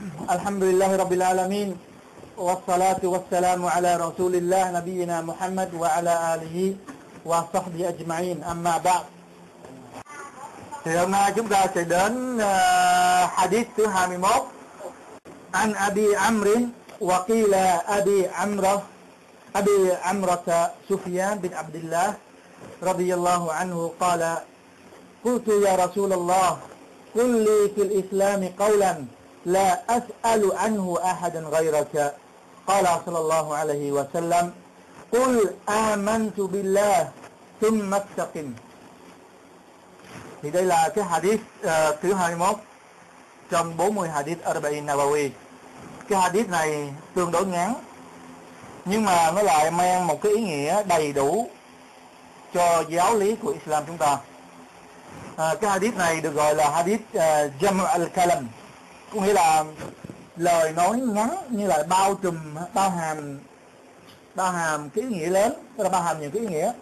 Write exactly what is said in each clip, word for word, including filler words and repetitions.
Alhamdulillah Rabbil Alamin. Wassalatu wassalamu ala Rasulillah Nabiyyina Muhammad wa ala alihi wa sahbihi ajma'in. Amma ba'd. Thì hôm nay chúng ta sẽ đến uh, hadith thứ hai mươi mốt. An Abi Amrin wa qila Abi Amrah Abi Amrata Sufyan bin Abdullah radiyallahu anhu qala qultu ya Rasulullah qul li fil Islam qawlan la as'alu anhu ahadan ghayraka. Qala sallallahu alaihi wa sallam qul amantu billah thumma istaqim. Thì đây là cái hadith uh, thứ hai mươi mốt trong bốn mươi hadith Arba'in Nawawi. Cái hadith này tương đối ngắn, nhưng mà nó lại mang một cái ý nghĩa đầy đủ cho giáo lý của Islam chúng ta. À, cái hadith này được gọi là hadith uh, Jam' al-Kalam, có nghĩa là lời nói ngắn như là bao trùm, bao hàm bao hàm cái ý nghĩa lớn, tức là bao hàm nhiều cái ý nghĩa.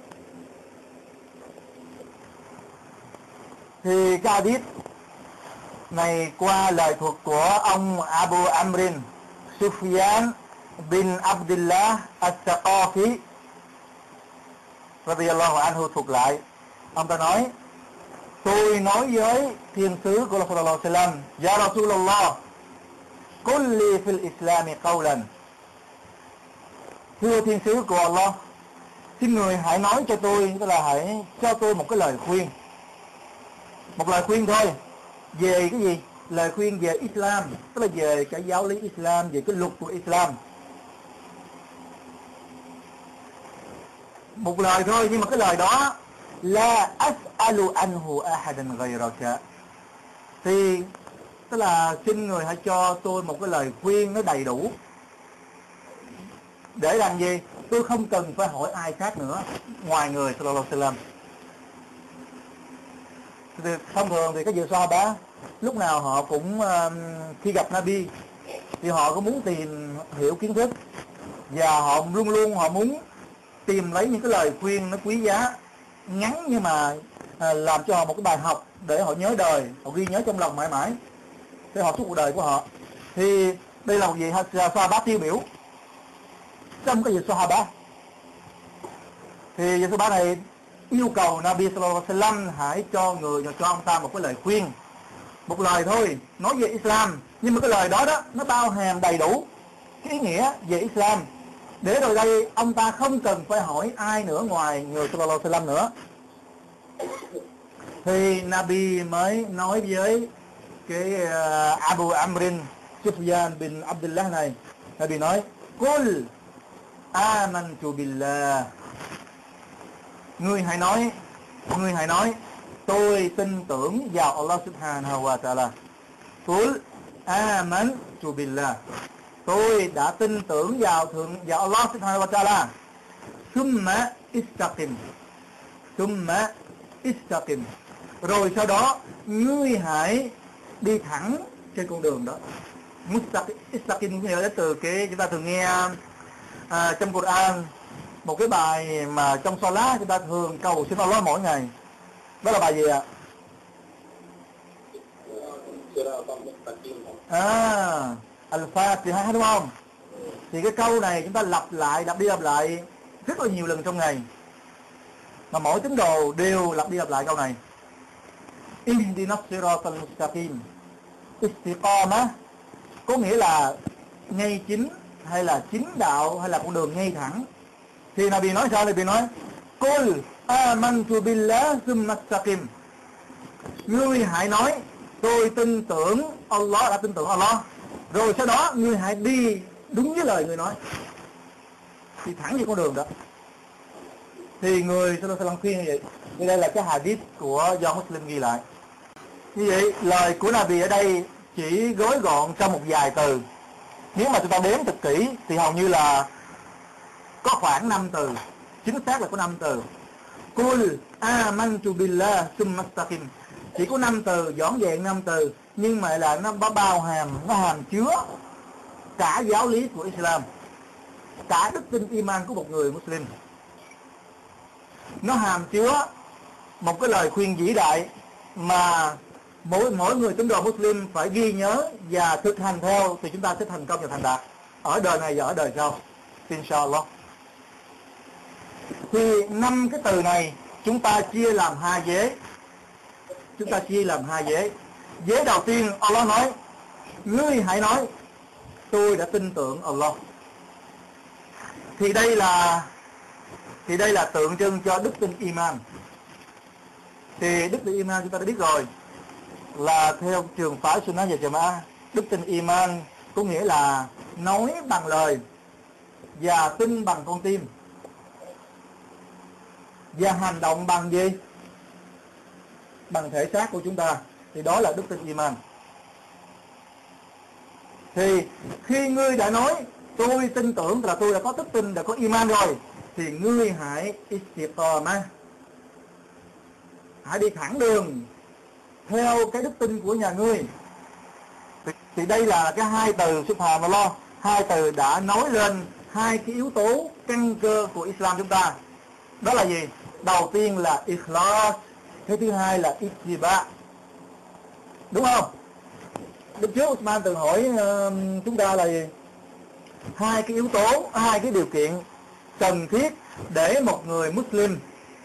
Thì cái hadith này qua lời thuật của ông Abu Amrin Sufyan bin Abdullah As-Saqafi radiyallahu anhu thuật lại. Ông ta nói: tôi nói với thiên sứ của Allah sallallahu alaihi wasallam: Ya Rasulullah, qul li fil Islam qawlan. Thưa thiên sứ của Allah, xin người hãy nói cho tôi, tức là hãy cho tôi một cái lời khuyên, một lời khuyên thôi. Về cái gì? Lời khuyên về Islam, tức là về cái giáo lý Islam, về cái luật của Islam. Một lời thôi, nhưng mà cái lời đó la as'alu anhu ahadan ghayraka, thì tức là xin người hãy cho tôi một cái lời khuyên nó đầy đủ. Để làm gì? Tôi không cần phải hỏi ai khác nữa ngoài người sallallahu alaihi wasallam. Thì thông thường thì cái việc Sahaba lúc nào họ cũng uh, khi gặp Nabi thì họ có muốn tìm hiểu kiến thức, và họ luôn luôn họ muốn tìm lấy những cái lời khuyên nó quý giá, ngắn nhưng mà uh, làm cho họ một cái bài học để họ nhớ đời, họ ghi nhớ trong lòng mãi mãi để họ suốt cuộc đời của họ. Thì đây là một vị Sahaba tiêu biểu trong cái việc Sahaba. Thì vị Sahaba này yêu cầu Nabi sallallahu alaihi wasallam hãy cho người cho ông ta một cái lời khuyên, một lời thôi nói về Islam, nhưng mà cái lời đó đó nó bao hàm đầy đủ cái ý nghĩa về Islam, để rồi đây ông ta không cần phải hỏi ai nữa ngoài người sallallahu alaihi wasallam nữa. Thì Nabi mới nói với cái uh, Abu Amrin Sufyan bin Abdullah này, Nabi nói: Qul amantu billah. Ngươi hãy nói, ngươi hãy nói, tôi tin tưởng vào Allah subhanahu wa ta'ala. Qul amantu billah. Tôi đã tin tưởng vào thượng vào Allah subhanahu wa ta'ala. Thumma istaqim. Thumma istaqim. Rồi sau đó ngươi hãy đi thẳng trên con đường đó. Mustaqim, istaqim nghĩa là từ cái chúng ta thường nghe à, trong Quran, một cái bài mà trong Salat chúng ta thường cầu xin Allah mỗi ngày. Đó là bài gì ạ? À, Al-Fatiha, đúng không? Thì cái câu này chúng ta lặp lại, lặp đi lặp lại rất là nhiều lần trong ngày, mà mỗi tín đồ đều lặp đi lặp lại câu này. Ihdinas siratal mustaqim. Istiqamah có nghĩa là ngay chính, hay là chính đạo, hay là con đường ngay thẳng. Thì Nabi nói sao? Nabi nói: Qul amantu billah thumma istaqim. Ngươi hãy nói tôi tin tưởng Allah, đã tin tưởng Allah, rồi sau đó ngươi hãy đi đúng với lời người nói, đi thẳng về con đường đó. Thì người sallallahu alaihi wasallam khuyên như vậy. Thì đây là cái hadith của do Muslim ghi lại. Như vậy lời của Nabi ở đây chỉ gói gọn trong một vài từ. Nếu mà chúng ta đếm thật kỹ thì hầu như là có khoảng năm từ, chính xác là có năm từ. Qul amantu billah thumma istaqim. Chỉ có năm từ, dõn dẹn năm từ, nhưng mà là nó bao hàm, nó hàm chứa cả giáo lý của Islam, cả đức tin iman của một người Muslim. Nó hàm chứa một cái lời khuyên vĩ đại mà mỗi mỗi người tín đồ Muslim phải ghi nhớ và thực hành theo thì chúng ta sẽ thành công và thành đạt ở đời này và ở đời sau, inshallah. Thì năm cái từ này chúng ta chia làm hai vế. Chúng ta chia làm hai vế. Vế đầu tiên Allah nói: ngươi hãy nói tôi đã tin tưởng Allah. Thì đây là thì đây là tượng trưng cho đức tin iman. Thì đức tin iman chúng ta đã biết rồi, là theo trường phái Sunnah và Jama'ah, đức tin iman có nghĩa là nói bằng lời và tin bằng con tim và hành động bằng gì? Bằng thể xác của chúng ta. Thì đó là đức tin iman. Thì khi ngươi đã nói tôi tin tưởng là tôi đã có đức tin, đã có iman rồi, thì ngươi hãy istiqamah, hãy đi thẳng đường theo cái đức tin của nhà ngươi. Thì, thì đây là cái hai từ subhanallah, hai từ đã nói lên hai cái yếu tố căn cơ của Islam chúng ta. Đó là gì? Đầu tiên là ikhlas, cái thứ hai là ittiba. Đúng không? Lúc trước Osman từng hỏi uh, chúng ta là gì? Hai cái yếu tố, hai cái điều kiện cần thiết để một người Muslim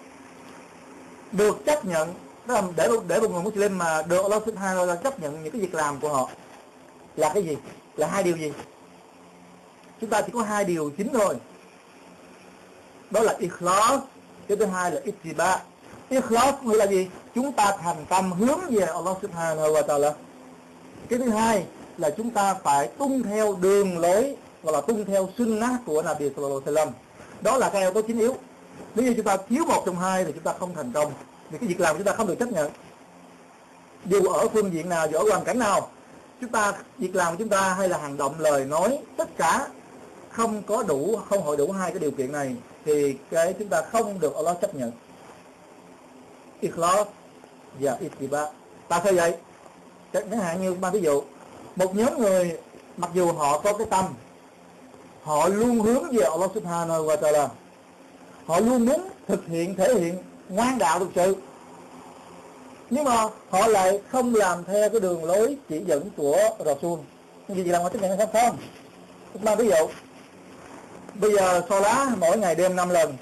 được chấp nhận, để để một người Muslim mà được Allah Subhanahu wa ta'ala chấp nhận những cái việc làm của họ là cái gì? Là hai điều gì? Chúng ta chỉ có hai điều chính thôi. Đó là ikhlas, cái thứ hai là ittiba. Ikhlas nghĩa là gì? Chúng ta thành tâm hướng về Allah Subhanahu wa ta'ala. Cái thứ hai là chúng ta phải tuân theo đường lối, hoặc là tuân theo sunnah của Nabi Sallallahu Alaihi Wasallam. Đó là cái yếu tố chính yếu. Nếu như chúng ta thiếu một trong hai thì chúng ta không thành công, vì cái việc làm chúng ta không được chấp nhận. Dù ở phương diện nào, dù ở hoàn cảnh nào, chúng ta việc làm của chúng ta hay là hành động, lời nói, tất cả không có đủ, không hội đủ hai cái điều kiện này thì cái chúng ta không được Allah chấp nhận. Ikhlas và ittiba. Tại sao vậy? Chẳng hạn như ba ví dụ, một nhóm người mặc dù họ có cái tâm, họ luôn hướng về Allah Subhanahu wa ta'ala, họ luôn muốn thực hiện, thể hiện ngoan đạo thực sự, nhưng mà họ lại không làm theo cái đường lối chỉ dẫn của Rasul. Cái gì làm họ chấp nhận hay không? Ba ví dụ, bây giờ Salat mỗi ngày đêm năm lần,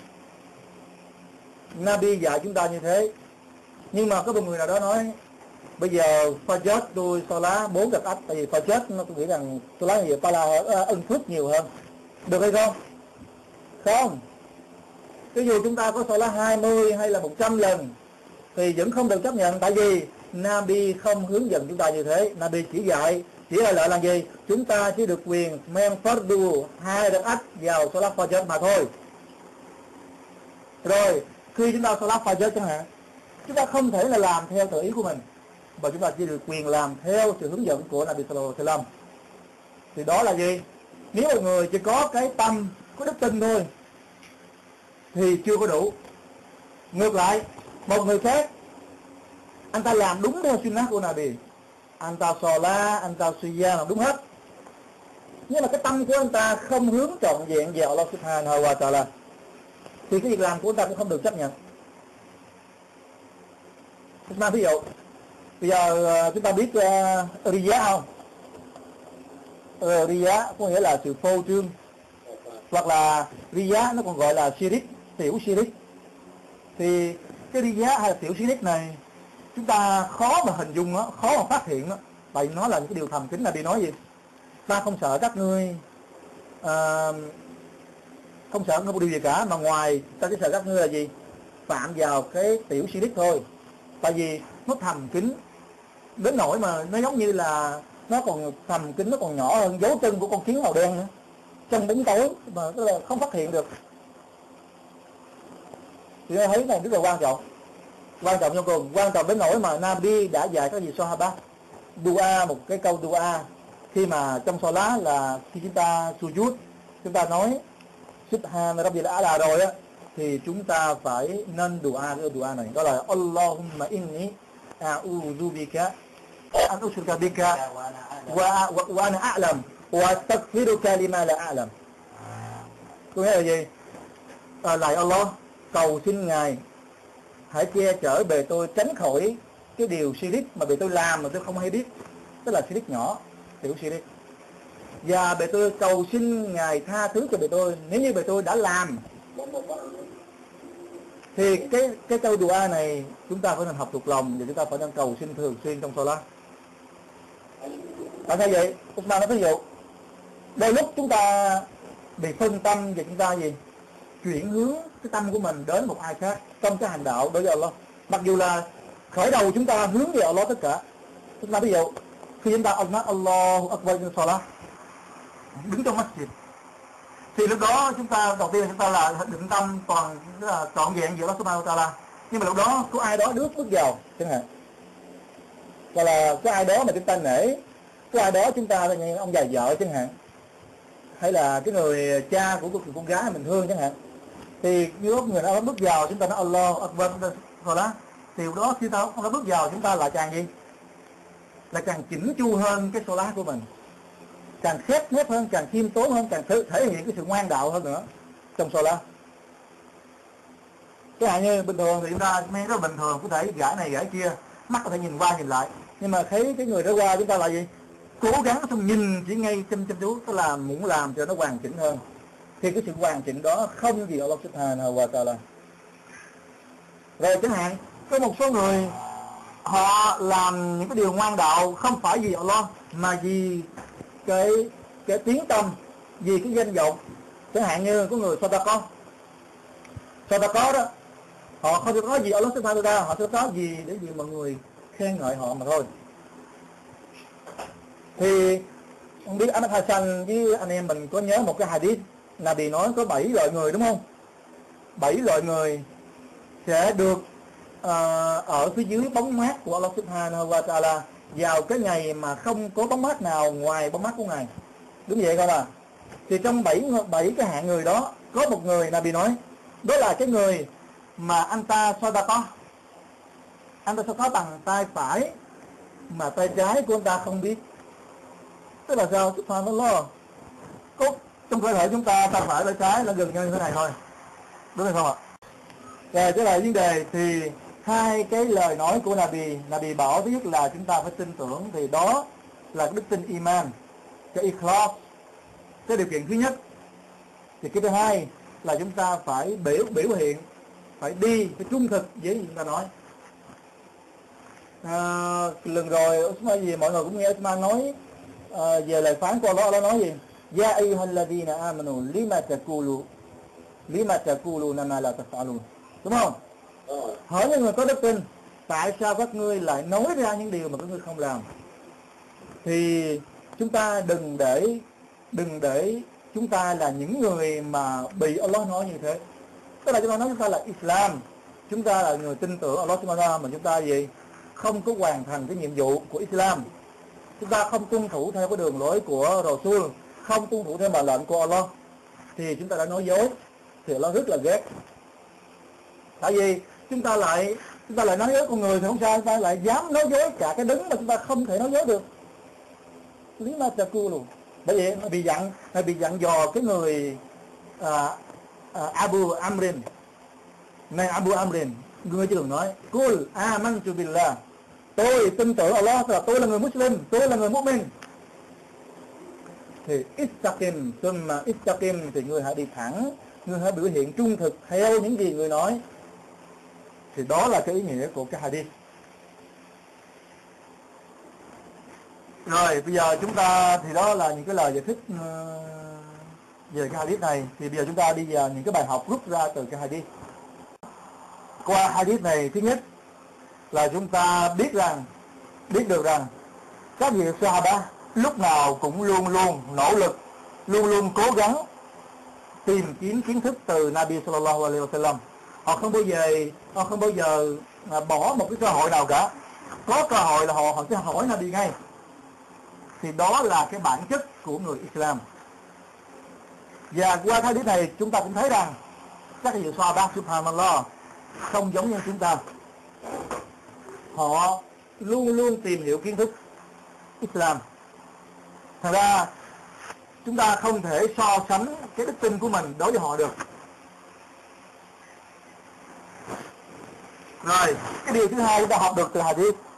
Nabi dạy chúng ta như thế, nhưng mà có một người nào đó nói bây giờ Fajr tôi Salat bốn rakaat, tại vì Fajr nó tôi nghĩ rằng Salat nhiều Pala ân phước nhiều hơn, được hay không? Không. Ví dụ chúng ta có Salat hai mươi hay là một trăm lần thì vẫn không được chấp nhận, tại vì Nabi không hướng dẫn chúng ta như thế. Nabi chỉ dạy, chỉ là lợi là gì? Chúng ta chỉ được quyền men fardu hai rakaat vào Salat Fajr mà thôi. Rồi khi chúng ta Salat Fajr chẳng hạn, chúng ta không thể là làm theo tự ý của mình, và chúng ta chỉ được quyền làm theo sự hướng dẫn của Nabi Sallallahu Alaihi Wasallam. Thì đó là gì? Nếu một người chỉ có cái tâm, có đức tin thôi thì chưa có đủ. Ngược lại, một người khác, anh ta làm đúng theo sunnah của Nabi, anh ta Salat, anh ta Siyam làm đúng hết, nhưng mà cái tâm của anh ta không hướng trọn vẹn về Allah Subhanahu wa ta'ala thì cái việc làm của anh ta cũng không được chấp nhận. Chúng ta ví dụ, bây giờ chúng ta biết uh, Riya không? Uh, Riya có nghĩa là sự phô trương, hoặc là Riya nó còn gọi là Shirik, tiểu Shirik. Thì cái Riya hay là tiểu Shirik này chúng ta khó mà hình dung nó, khó mà phát hiện nó, tại nó là những cái điều thầm kín. Là đi nói gì? Ta không sợ các ngươi uh, không sợ không có điều gì cả, mà ngoài ta chỉ sợ các ngươi là gì? Phạm vào cái tiểu Shirik thôi. Tại vì nó thầm kín đến nỗi mà nó giống như là nó còn thầm kín, nó còn nhỏ hơn dấu chân của con kiến màu đen nữa, trong bóng tối mà tức là không phát hiện được. Thì thấy cái này rất là quan trọng, quan trọng vô cùng, quan trọng đến nỗi mà Nabi đã dạy các vị Sahaba dua, một cái câu dua khi mà trong Salat là khi chúng ta sujud, chúng ta nói Subhan Rabbil A'la rồi á, thì chúng ta phải nên dua cái dua này, đó là Allahumma inni a'udhu bika an ushrika bika wa wa ana a'lam wa astaghfiruka lima la a'lam. Có nghĩa là gì? À, lại Allah, cầu xin Ngài hãy che chở bề tôi tránh khỏi cái điều shirik mà bề tôi làm mà tôi không hay biết, tức là shirik nhỏ, tiểu shirik. Và bề tôi cầu xin Ngài tha thứ cho bề tôi nếu như bề tôi đã làm. Thì cái cái câu dua này chúng ta phải nên học thuộc lòng và chúng ta phải nên cầu xin thường xuyên trong salat. Tại sao vậy? Usman nói ví dụ, đôi lúc chúng ta bị phân tâm và chúng ta gì? Chuyển hướng cái tâm của mình đến một ai khác trong cái hành đạo đối với Allah. Mặc dù là khởi đầu chúng ta hướng về Allah tất cả. Chúng ta ví dụ, khi chúng ta nói Allahu Akbar trong salat, đứng trong masjid, thì lúc đó chúng ta đầu tiên là chúng ta là định tâm toàn là trọn vẹn giữa Allah Subhanahu wa Ta'ala. Nhưng mà lúc đó có ai đó bước bước vào chẳng hạn, hoặc là có ai đó mà chúng ta nể, có ai đó chúng ta là như ông già vợ chẳng hạn, hay là cái người cha của con gái mình thương chẳng hạn, thì như lúc người đó bước vào chúng ta nói Allahu Akbar rồi đó, thì lúc đó khi ta ông đã bước vào chúng ta lại càng gì, lại càng chỉnh chu hơn cái salat của mình, càng khép nép hơn, càng khiêm tốn hơn, càng thể, thể hiện cái sự ngoan đạo hơn nữa trong salat. Cái hạn như bình thường thì chúng ta nghe rất bình thường, có thể gãi này gãi kia, mắt có thể nhìn qua nhìn lại, nhưng mà thấy cái người đó qua chúng ta là gì, cố gắng xong nhìn chỉ ngay chăm chăm chú, tức là muốn làm cho nó hoàn chỉnh hơn. Thì cái sự hoàn chỉnh đó không gì Allah Subhanahu wa Ta'ala. Rồi chẳng hạn có một số người họ làm những cái điều ngoan đạo không phải vì Allah mà vì cái cái tiếng tâm, vì cái danh vọng. Chẳng hạn như có người Sadaqah, Sadaqah đó, họ không có gì Allah Subhanahu wa Ta'ala, họ sẽ có gì để vì mọi người khen ngợi họ mà thôi. Thì không biết Ahmad Hassan với anh em mình có nhớ một cái hadith Nabi nói có bảy loại người đúng không? Bảy loại người sẽ được uh, ở phía dưới bóng mát của Allah Subhanahu wa Ta'ala vào cái ngày mà không có bóng mát nào ngoài bóng mát của Ngài. Đúng vậy không à? Thì trong bảy bảy cái hạng người đó có một người Nabi nói, đó là cái người mà anh ta Sadaqah, anh ta Sadaqah bằng tay phải mà tay trái của anh ta không biết. Tức là sao? Subhanallah, có trong cơ thể chúng ta tay phải tay trái là gần như thế này thôi, đúng hay không ạ? Rồi trở lại vấn đề thì hai cái lời nói của Nabi, Nabi bảo thứ nhất là chúng ta phải tin tưởng, thì đó là cái đức tin iman, cái ikhlas, cái điều kiện thứ nhất. Thì cái thứ hai là chúng ta phải biểu biểu hiện, phải đi, phải trung thực với gì chúng ta nói. À, lần rồi Usman gì mọi người cũng nghe Usman nói à, về lời phán của Allah. Allah nói gì? Ya ayyuhalladhina amanu lima taqulu lima taquluna ma la taf'alun. Đúng không? Ừ. Hỏi những người có đức tin, tại sao các ngươi lại nói ra những điều mà các ngươi không làm? Thì chúng ta đừng để đừng để chúng ta là những người mà bị Allah nói như thế. Tức là chúng ta nói chúng ta là Islam, chúng ta là người tin tưởng Allah Subhanahu wa Ta'ala, mà chúng ta gì? Không có hoàn thành cái nhiệm vụ của Islam. Chúng ta không tuân thủ theo cái đường lối của Rasul, không tuân thủ theo mệnh lệnh của Allah, thì chúng ta đã nói dối, thì Allah rất là ghét. Tại vì chúng ta lại chúng ta lại nói dối con người thì không sao, chúng ta lại dám nói dối cả cái đấng mà chúng ta không thể nói dối được. Lý ma cha cu luôn. Bởi vậy nó bị dặn, nó bị dặn dò cái người à, à, Abu Amrin. Này Abu Amrin, người chưa đừng nói Kul amantu billah, tôi tin tưởng Allah, là tôi là người Muslim, tôi là người mu'min. Thì istaqim, thumma istaqim, thì người hãy đi thẳng, người hãy biểu hiện trung thực theo những gì người nói. Thì đó là cái ý nghĩa của cái hadith. Rồi bây giờ chúng ta, thì đó là những cái lời giải thích uh, về cái hadith này. Thì bây giờ chúng ta đi vào những cái bài học rút ra từ cái hadith. Qua hadith này, thứ nhất là chúng ta biết rằng biết được rằng các vị Sahaba lúc nào cũng luôn luôn nỗ lực, luôn luôn cố gắng tìm kiếm kiến thức từ Nabi Sallallahu Alaihi Wasallam. Họ không bao giờ họ không bao giờ bỏ một cái cơ hội nào cả. Có cơ hội là họ họ sẽ hỏi Nabi ngay. Thì đó là cái bản chất của người Islam. Và qua hadith này chúng ta cũng thấy rằng các vị Sahaba subhanallah không giống như chúng ta. Họ luôn luôn tìm hiểu kiến thức Islam. Thật ra chúng ta không thể so sánh cái đức tin của mình đối với họ được. Rồi, cái điều thứ hai chúng ta học được từ hadith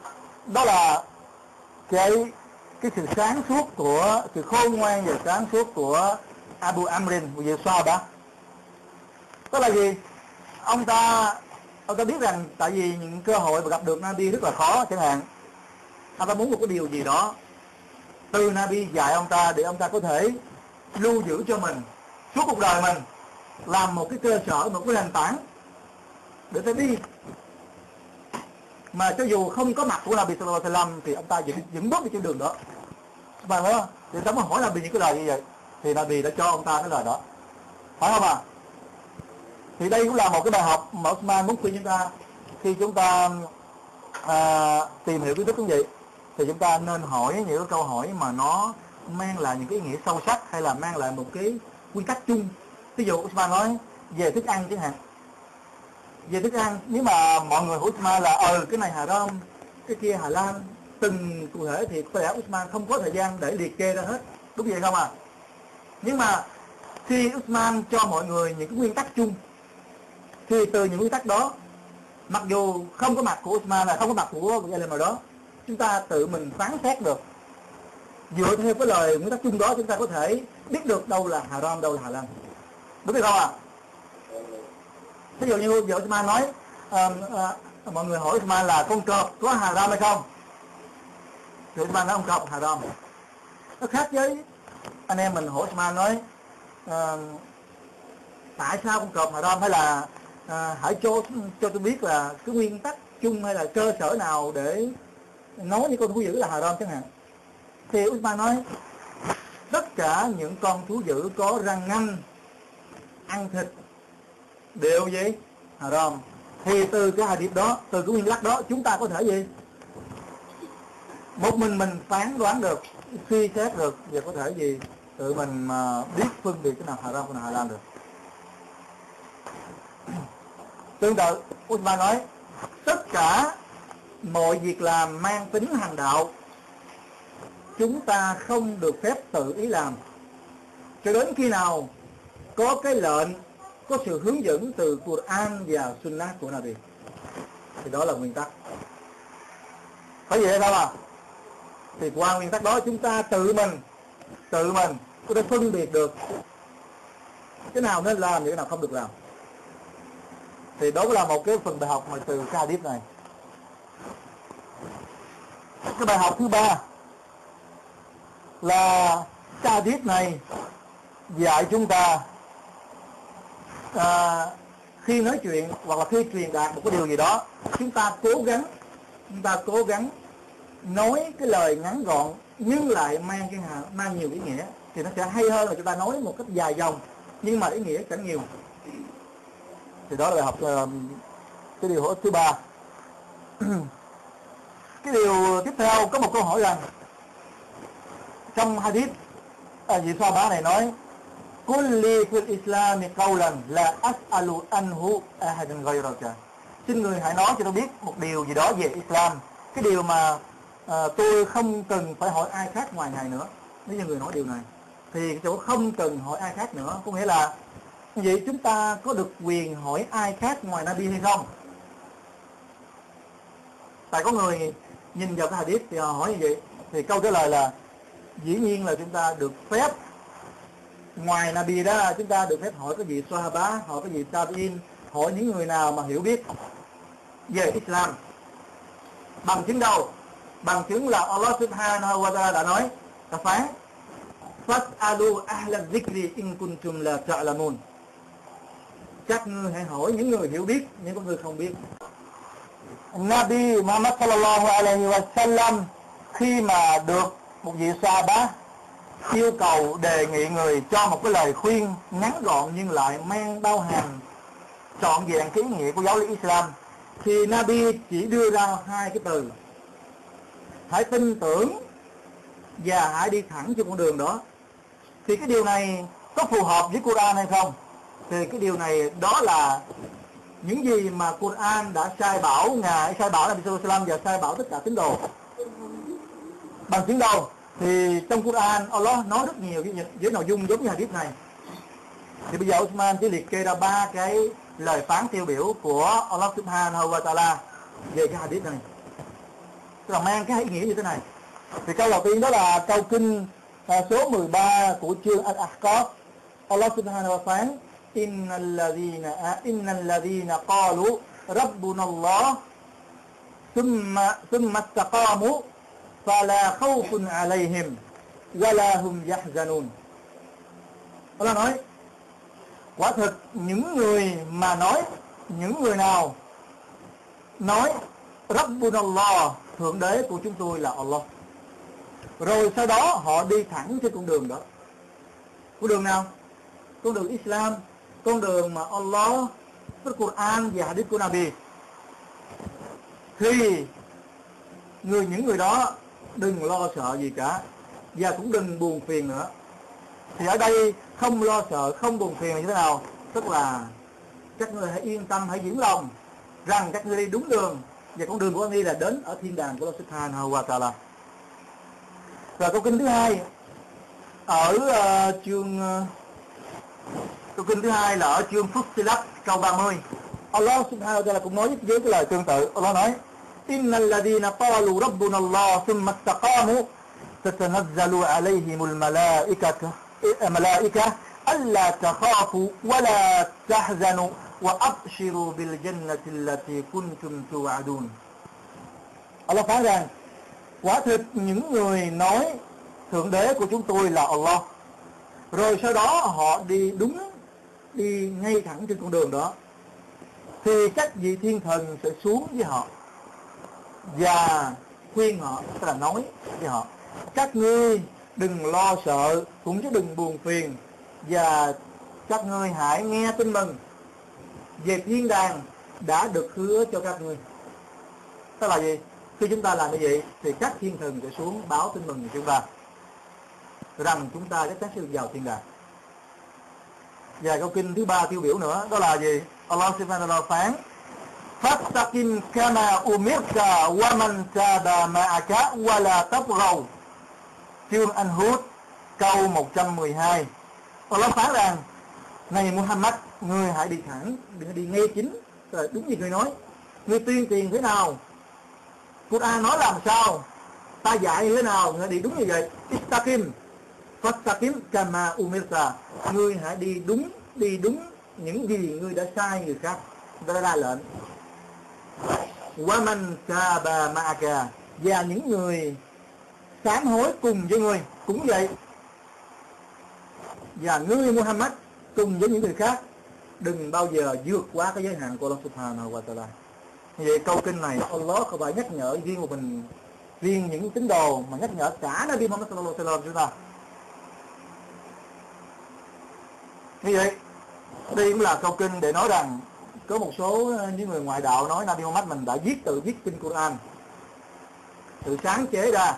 đó là cái cái sự sáng suốt của sự khôn ngoan và sáng suốt của Abu Amrin về Sahaba. Đó là gì? Ông ta ông ta biết rằng tại vì những cơ hội mà gặp được Nabi rất là khó, chẳng hạn ông ta muốn một cái điều gì đó từ Nabi dạy ông ta để ông ta có thể lưu giữ cho mình suốt cuộc đời mình, làm một cái cơ sở, một cái nền tảng để ta đi. Mà cho dù không có mặt của Nabi sallallahu alaihi wasallam thì ông ta vẫn vẫn bước đi trên đường đó. Mà đó, thì ta mới hỏi Nabi những cái lời như vậy, thì Nabi đã cho ông ta cái lời đó, phải không ạ? À? Thì đây cũng là một cái bài học mà Osman muốn khuyên chúng ta khi chúng ta à, tìm hiểu kiến thức như vậy, thì chúng ta nên hỏi những cái câu hỏi mà nó mang lại những cái ý nghĩa sâu sắc, hay là mang lại một cái nguyên tắc chung. Ví dụ Osman nói về thức ăn chẳng hạn, về thức ăn, nếu mà mọi người hỏi Osman là ờ cái này haram, cái kia halal, từng cụ thể thì có lẽ Osman không có thời gian để liệt kê ra hết, đúng vậy không à? Nhưng mà khi Osman cho mọi người những cái nguyên tắc chung, thì từ những nguyên tắc đó, mặc dù không có mặt của Osman, là không có mặt của một nào đó, chúng ta tự mình phán xét được. Dựa theo cái lời nguyên tắc chung đó, chúng ta có thể biết được đâu là haram, đâu là halal, đúng hay không ạ? À? Ví dụ như vợ Osman nói à, à, mọi người hỏi Osman là con cọp có haram hay không, thì Osman nói con cọp haram. Nó khác với anh em mình hỏi Osman nói à, tại sao con cọp haram, hay là à, hãy cho cho tôi biết là cái nguyên tắc chung hay là cơ sở nào để nói những con thú dữ là haram chẳng hạn. Thì Usman nói tất cả những con thú dữ có răng nanh, ăn thịt đều gì haram. Thì từ cái hadith đó, từ cái nguyên tắc đó, chúng ta có thể gì một mình mình phán đoán được, suy xét được, và có thể gì tự mình mà biết phân biệt cái nào haram, cái nào halal được. Tương tự Usman nói tất cả mọi việc làm mang tính hành đạo chúng ta không được phép tự ý làm cho đến khi nào có cái lệnh, có sự hướng dẫn từ Quran và Sunnah của Nabi. Thì đó là nguyên tắc. Phải vậy không à? Thì qua nguyên tắc đó chúng ta tự mình tự mình có thể phân biệt được cái nào nên làm và cái nào không được làm. Thì đó là một cái phần bài học mà từ cái hadith này. Cái bài học thứ ba là cái hadith này dạy chúng ta à, khi nói chuyện hoặc là khi truyền đạt một cái điều gì đó, chúng ta cố gắng chúng ta cố gắng nói cái lời ngắn gọn nhưng lại mang cái mang nhiều ý nghĩa, thì nó sẽ hay hơn là chúng ta nói một cách dài dòng nhưng mà ý nghĩa chẳng nhiều. Thì đó là bài học cái điều thứ ba. Cái điều tiếp theo, có một câu hỏi rằng trong hadith à, vị Sahaba này nói kulli fil islami qawlan la as'alu anhu ahadan ghayraka. Xin người hãy nói cho tôi biết một điều gì đó về Islam, cái điều mà à, tôi không cần phải hỏi ai khác ngoài ngài nữa. Nếu như người nói điều này thì cái chỗ không cần hỏi ai khác nữa có nghĩa là vậy chúng ta có được quyền hỏi ai khác ngoài Nabi hay không? Tại có người nhìn vào cái hadith thì họ hỏi như vậy, thì câu trả lời là dĩ nhiên là chúng ta được phép ngoài Nabi đó, chúng ta được phép hỏi cái vị Sahaba, hỏi cái vị Tabi'in, hỏi những người nào mà hiểu biết về Islam. Bằng chứng đâu? Bằng chứng là Allah Subhanahu wa Ta'ala đã nói, đã phán Fas'alu ahla zikri in kuntum la ta'lamun. Các ngươi hãy hỏi những người hiểu biết, những con người không biết. Nabi Muhammad sallallahu alaihi wa sallam khi mà được một vị Sahaba yêu cầu đề nghị người cho một cái lời khuyên ngắn gọn nhưng lại mang bao hàm trọn vẹn cái ý nghĩa của giáo lý Islam, thì Nabi chỉ đưa ra hai cái từ: hãy tin tưởng và hãy đi thẳng trên con đường đó. Thì cái điều này có phù hợp với Quran hay không? Thì cái điều này đó là những gì mà Quran đã sai bảo ngài, sai bảo Nabi sallallahu alaihi wasallam và sai bảo tất cả tín đồ. Bằng chứng đâu? Thì trong Quran Allah nói rất nhiều với, với nội dung giống như hadith này. Thì bây giờ Osman chỉ liệt kê ra ba cái lời phán tiêu biểu của Allah Subhanahu wa Ta'ala về cái hadith này. tức là mang cái ý nghĩa như thế này. Thì câu đầu tiên đó là câu kinh à, số mười ba của chương Al-Ahqaf. Allah subhanahu wa ta'ala phán: innal ladhina innal ladhina qalu rabbuna Allah thumma thumma istaqamu fala khawfun alayhim wala hum yahzanun. Allah nói, quả thực những người mà nói, những người nào nói Rabbunallah, thượng đế của chúng tôi là Allah, rồi sau đó họ đi thẳng trên con đường đó. Con đường nào? Con đường Islam, con đường mà Allah, với Quran và Hadith của Nabi. Thì người những người đó đừng lo sợ gì cả, và cũng đừng buồn phiền nữa. Thì ở đây không lo sợ, không buồn phiền là như thế nào? Tức là các ngươi hãy yên tâm, hãy vững lòng rằng các ngươi đi đúng đường, và con đường của các ngươi là đến ở thiên đàng của Allah Subhanahu wa Ta'ala. Rồi câu kinh thứ hai ở uh, chương uh, câu kinh thứ hai là ở chương Fussilat câu ba mươi. Allah Subhanahu wa Ta'ala cũng nói với cái lời tương tự. Allah nói: innal ladhina qalu rabbuna Allah thumma istaqamu tatanazzalu alayhimul malaikatu malaika alla takhafu wa la tahzanu wa abshiru bil jannati allati kuntum tu'adun. Allah phán rằng, quả thực những người nói thượng đế của chúng tôi là Allah, rồi sau đó họ đi đúng, đi ngay thẳng trên con đường đó, thì các vị thiên thần sẽ xuống với họ và khuyên họ, tức là nói với họ: các ngươi đừng lo sợ, cũng chứ đừng buồn phiền, và các ngươi hãy nghe tin mừng về thiên đàng đã được hứa cho các ngươi. Tức là gì? Khi chúng ta làm như vậy thì các thiên thần sẽ xuống báo tin mừng cho chúng ta rằng chúng ta chắc chắn sẽ được vào thiên đàng. Và câu kinh thứ ba tiêu biểu nữa đó là gì? Allah subhanahu wa ta'ala phán: fastaqim kama umirta wa man taba ma'aka wa la tabghaw. Chương An-Hud câu một trăm mười hai. Allah phán rằng: này Muhammad, ngươi hãy đi thẳng, đừng đi ngay chính, rồi đúng như ngươi nói. Ngươi tuyên truyền thế nào, Quran nói làm sao, ta dạy như thế nào, ngươi đi đúng như vậy. Istaqim fastaqim kama umirta, ngươi hãy đi đúng, đi đúng những gì ngươi đã sai người khác, ta đã ra lệnh. Wa man taba ma'aka, và những người sám hối cùng với ngươi cũng vậy. Và ngươi Muhammad cùng với những người khác đừng bao giờ vượt quá cái giới hạn của Allah Subhanahu wa Ta'ala. Như vậy câu kinh này Allah không phải nhắc nhở riêng một mình, riêng những tín đồ, mà nhắc nhở cả Nabi Muhammad sallallahu alaihi wasallam chúng ta. Như vậy đây cũng là câu kinh để nói rằng có một số những người ngoại đạo nói Nabi Muhammad mình đã viết tự viết kinh Quran, tự sáng chế ra,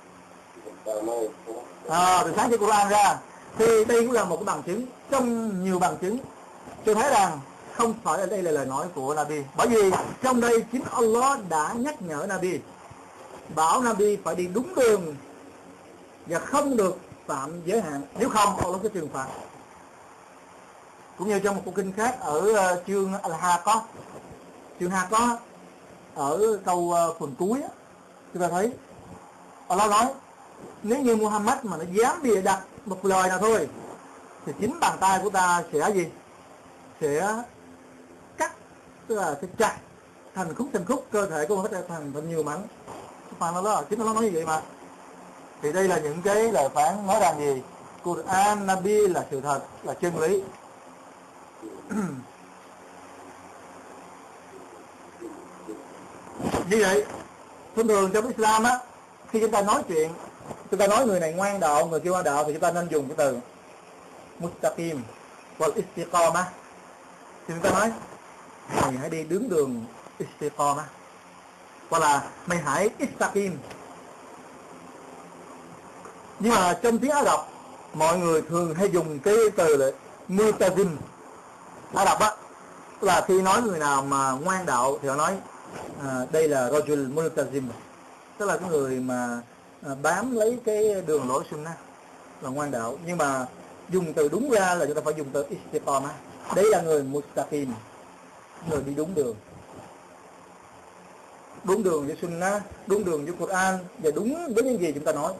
à, tự sáng chế Quran ra. Thì đây cũng là một cái bằng chứng trong nhiều bằng chứng cho thấy rằng không phải là đây là lời nói của Nabi, bởi vì trong đây chính Allah đã nhắc nhở Nabi, bảo Nabi phải đi đúng đường và không được phạm giới hạn, nếu không Allah sẽ trừng phạt. Cũng như trong một câu kinh khác ở uh, chương Al-Haqqa, chương Haqqa ở câu uh, phần cuối á, chúng ta thấy Allah nói: nếu như Muhammad mà nó dám bịa đặt một lời nào thôi thì chính bàn tay của ta sẽ gì? Sẽ cắt, tức là sẽ chặt thành khúc thành khúc cơ thể của Muhammad thành thành nhiều mảnh. Phần đó là chính nó nói như vậy mà. Thì đây là những cái lời phán nói rằng gì? Quran Nabi là sự thật, là chân lý. Như vậy thông thường trong Islam á, khi chúng ta nói chuyện, chúng ta nói người này ngoan đạo, người kia ngoan đạo, thì chúng ta nên dùng cái từ mustaqim wal istiqamah. Thì chúng ta nói mày hãy đi đứng đường istiqamah, hoặc là mày hãy istaqim. Nhưng mà trong tiếng Ả Rập mọi người thường hay dùng cái từ là multazim. Ả Rập á, là khi nói người nào mà ngoan đạo thì họ nói à, đây là rajul multazim, tức là cái người mà à, bám lấy cái đường lối sunnah, là ngoan đạo. Nhưng mà dùng từ đúng ra là chúng ta phải dùng từ istiqamah. Đấy là người mustaqim, người đi đúng đường. đúng đường với Sunnah, đúng đường với Quran và đúng với những gì chúng ta nói.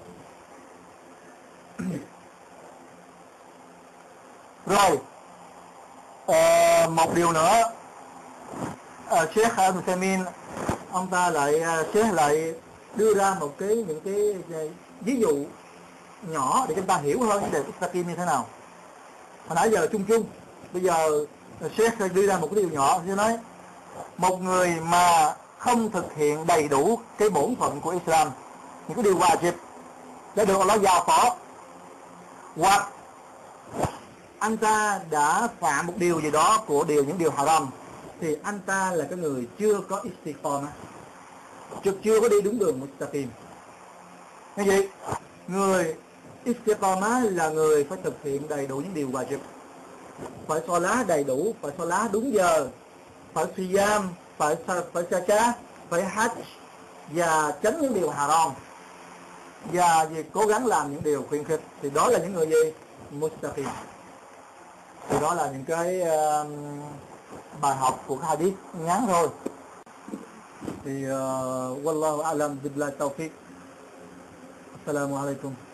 Rồi, ờ, một điều nữa, uh, Sheikh Al-Uthaymeen ông ta lại uh, Sheikh lại đưa ra một cái những cái uh, ví dụ nhỏ để chúng ta hiểu hơn vấn đề Mustaqim như thế nào. Hồi nãy giờ chung chung, bây giờ uh, Sheikh sẽ đưa ra một cái điều nhỏ. Sheikh nói một người mà không thực hiện đầy đủ cái bổn phận của Islam, những cái điều wajib đã được Allah giao phó, hoặc anh ta đã phạm một điều gì đó của điều những điều haram, thì anh ta là cái người chưa có istiqamah, chưa, chưa có đi đúng đường mustaqim. Cái gì? Người istiqamah là người phải thực hiện đầy đủ những điều wajib, phải salat đầy đủ, phải salat đúng giờ, phải siyam, phải phải zakat, phải hajj, và tránh những điều haram, và việc cố gắng làm những điều khuyến khích, thì đó là những người gì? Mustaqim. Thì đó là những cái uh, bài học của cái hadith ngắn thôi. Thì uh, wallahu a'lam billahi tawfiq. Assalamu alaikum.